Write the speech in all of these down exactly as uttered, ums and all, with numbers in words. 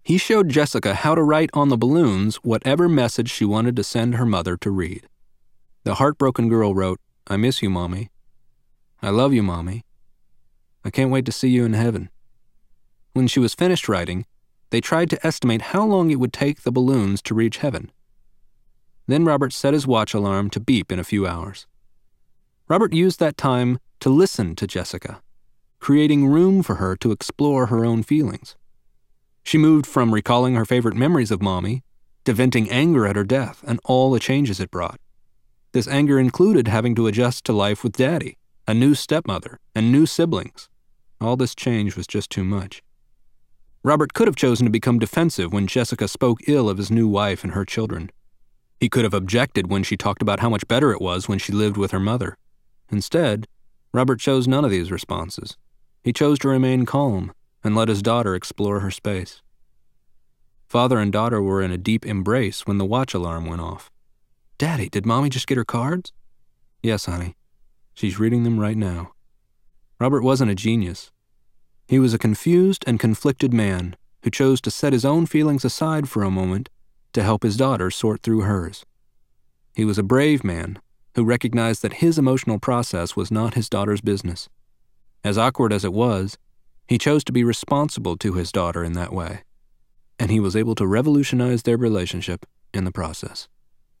He showed Jessica how to write on the balloons whatever message she wanted to send her mother to read. The heartbroken girl wrote, "I miss you, Mommy. I love you, Mommy. I can't wait to see you in heaven." When she was finished writing, they tried to estimate how long it would take the balloons to reach heaven. Then Robert set his watch alarm to beep in a few hours. Robert used that time to listen to Jessica, creating room for her to explore her own feelings. She moved from recalling her favorite memories of Mommy to venting anger at her death and all the changes it brought. This anger included having to adjust to life with Daddy, a new stepmother, and new siblings. All this change was just too much. Robert could have chosen to become defensive when Jessica spoke ill of his new wife and her children. He could have objected when she talked about how much better it was when she lived with her mother. Instead, Robert chose none of these responses. He chose to remain calm and let his daughter explore her space. Father and daughter were in a deep embrace when the watch alarm went off. "Daddy, did Mommy just get her cards?" "Yes, honey. She's reading them right now." Robert wasn't a genius. He was a confused and conflicted man who chose to set his own feelings aside for a moment to help his daughter sort through hers. He was a brave man who recognized that his emotional process was not his daughter's business. As awkward as it was, he chose to be responsible to his daughter in that way, and he was able to revolutionize their relationship in the process.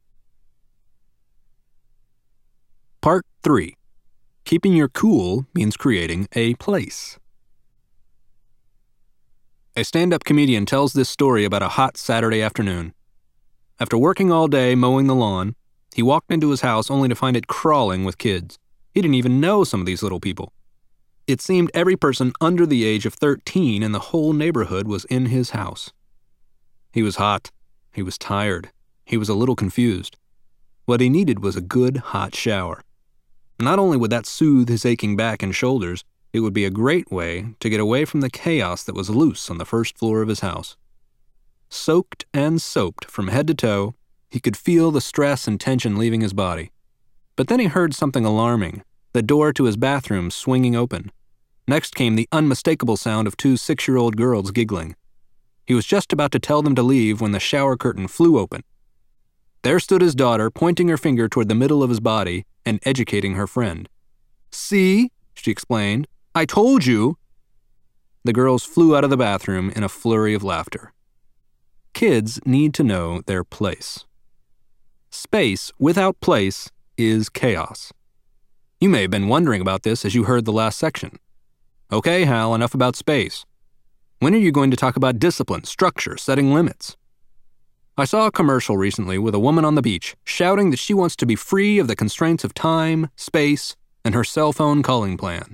Part three. Keeping your cool means creating a place. A stand-up comedian tells this story about a hot Saturday afternoon. After working all day mowing the lawn, he walked into his house only to find it crawling with kids. He didn't even know some of these little people. It seemed every person under the age of thirteen in the whole neighborhood was in his house. He was hot. He was tired. He was a little confused. What he needed was a good, hot shower. Not only would that soothe his aching back and shoulders, it would be a great way to get away from the chaos that was loose on the first floor of his house. Soaked and soaped from head to toe, he could feel the stress and tension leaving his body. But then he heard something alarming, the door to his bathroom swinging open. Next came the unmistakable sound of two six-year-old girls giggling. He was just about to tell them to leave when the shower curtain flew open. There stood his daughter, pointing her finger toward the middle of his body and educating her friend. "See?" she explained. "I told you." The girls flew out of the bathroom in a flurry of laughter. Kids need to know their place. Space without place is chaos. You may have been wondering about this as you heard the last section. Okay, Hal, enough about space. When are you going to talk about discipline, structure, setting limits? I saw a commercial recently with a woman on the beach shouting that she wants to be free of the constraints of time, space, and her cell phone calling plan.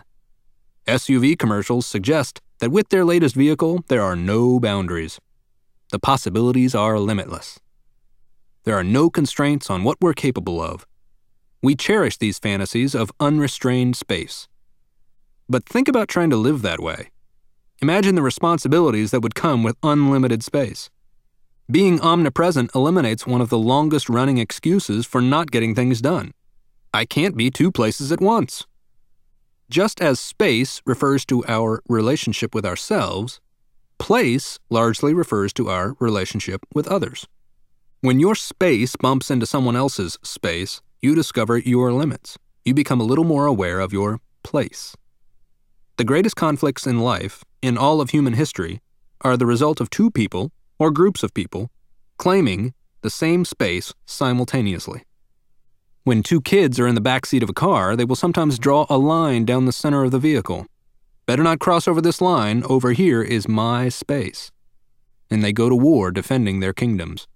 S U V commercials suggest that with their latest vehicle, there are no boundaries. The possibilities are limitless. There are no constraints on what we're capable of. We cherish these fantasies of unrestrained space. But think about trying to live that way. Imagine the responsibilities that would come with unlimited space. Being omnipresent eliminates one of the longest-running excuses for not getting things done. I can't be two places at once. Just as space refers to our relationship with ourselves, place largely refers to our relationship with others. When your space bumps into someone else's space, you discover your limits. You become a little more aware of your place. The greatest conflicts in life, in all of human history, are the result of two people, or groups of people, claiming the same space simultaneously. When two kids are in the back seat of a car, they will sometimes draw a line down the center of the vehicle. Better not cross over this line, over here is my space. And they go to war defending their kingdoms.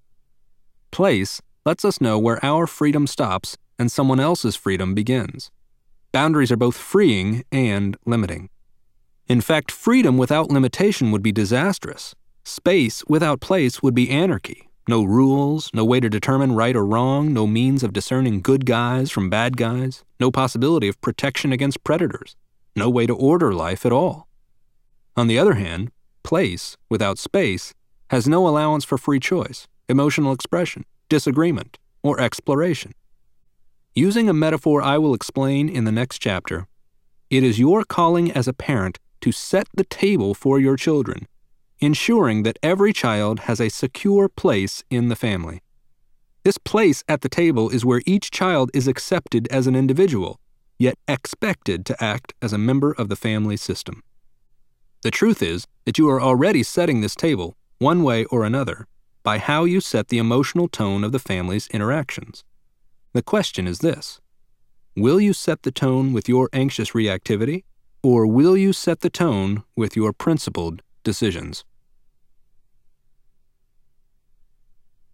Place lets us know where our freedom stops and someone else's freedom begins. Boundaries are both freeing and limiting. In fact, freedom without limitation would be disastrous. Space without place would be anarchy. No rules, no way to determine right or wrong, no means of discerning good guys from bad guys, no possibility of protection against predators, no way to order life at all. On the other hand, place without space has no allowance for free choice, emotional expression, disagreement, or exploration. Using a metaphor I will explain in the next chapter, it is your calling as a parent to set the table for your children, ensuring that every child has a secure place in the family. This place at the table is where each child is accepted as an individual, yet expected to act as a member of the family system. The truth is that you are already setting this table, one way or another, by how you set the emotional tone of the family's interactions. The question is this: will you set the tone with your anxious reactivity, or will you set the tone with your principled decisions?